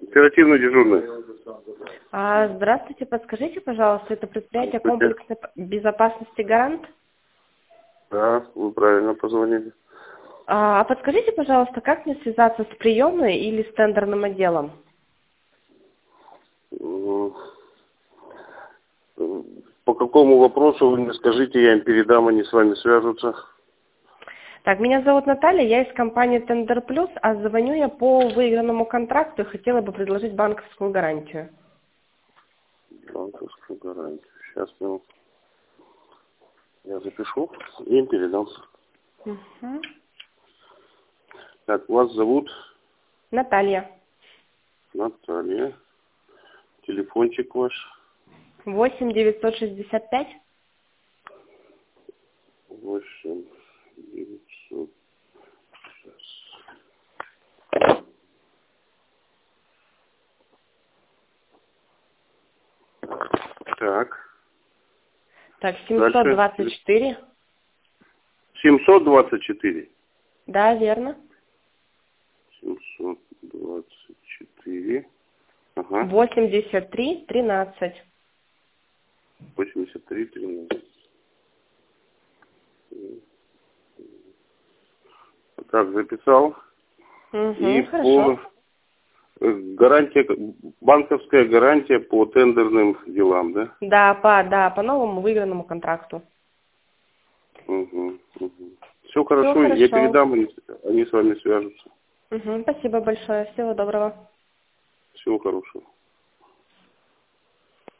Оперативный дежурный. Здравствуйте, подскажите, пожалуйста, это предприятие Здравствуйте. комплексной безопасности «Гарант». Да, вы правильно позвонили. Подскажите, пожалуйста, как мне связаться с приемной или с тендерным отделом? М, По какому вопросу вы мне скажите, я им передам, они с вами свяжутся. Так, меня зовут Наталья, я из компании «Тендер Плюс», а звоню я по выигранному контракту и хотела бы предложить банковскую гарантию. Банковскую гарантию. Сейчас я запишу и им передам. Мгм. Так, вас зовут Наталья. Наталья. Телефончик ваш. 8 965. 8 900. Так. Так, Дальше. 724. 724. Да, верно. 724. Ага. 83 13. 83 13. Так, записал. И Хорошо. по гарантия, банковская гарантия по тендерным делам, да? Да, по новому выигранному контракту. Угу, угу. Все Все хорошо, я хорошо. передам, они с вами свяжутся. Спасибо большое. Всего доброго. Всего хорошего.